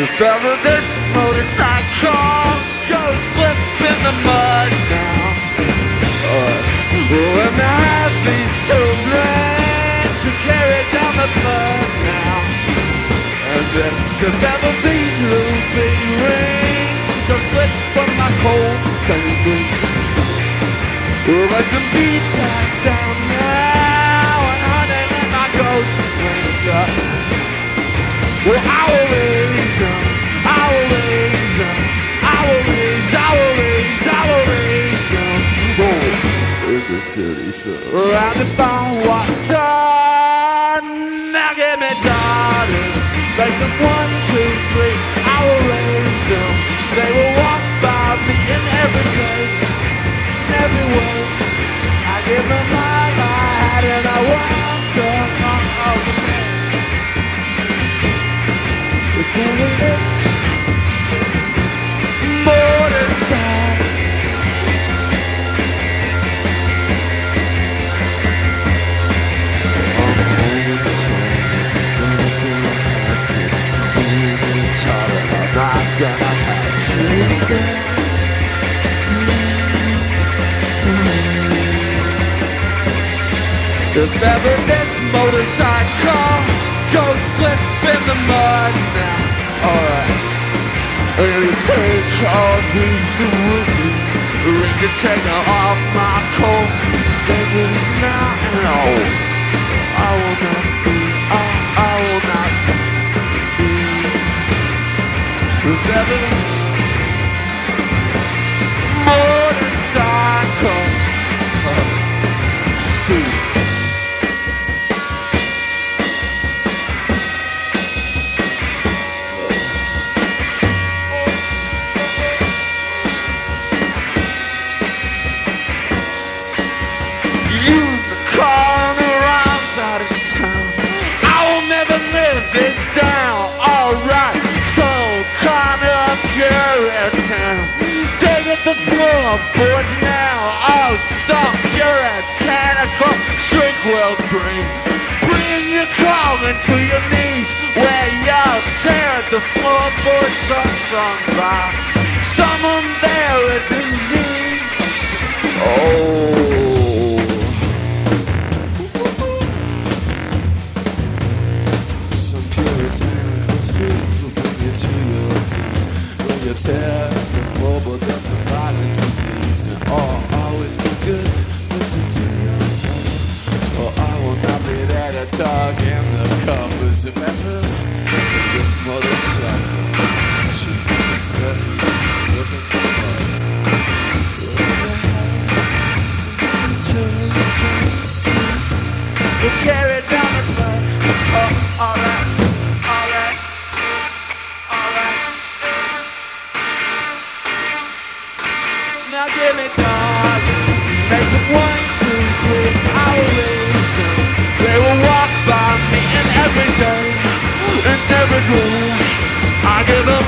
If ever this motorcycle goes slip in the mud now, when I have these children to carry down the blood now, and if ever these little big rings shall slip from my cold fingers, let them be passed down now, and honey, let my ghost wake up. Well, I will raise them, I will raise them, I will raise, I will raise, I will raise them. Oh, in the city, surrounded by water. Now give me daughters, like the 1, 2, 3. I will raise them. They will walk by me in every day, in every way. I give them my hat and I walk them all the way. Motorcycle. If ever this motorcycle goes slip in the mud now, alright. And it takes all these women, ring the trigger off my coat. Baby's now, no, I will not be, I will not be. If ever motorcycle, see. The floorboards now, oh stop, you're a tentacle, shrink will bring your coffin to your knees, where you'll tear the floorboards sung by someone there with disease. Oh, some puritanical streets will bring you to your feet when you tear the floorboards. Violent disease, and always be good, but to do your part. Oh, I will not be there to talk in the covers if ever this motorcycle should take a step, look at the mud. We'll carry down the blood. Oh, alright, alright, alright. Now give me daughters, make them 1, 2, 3. I will raise them. They will walk by me in every day, in every day. I give them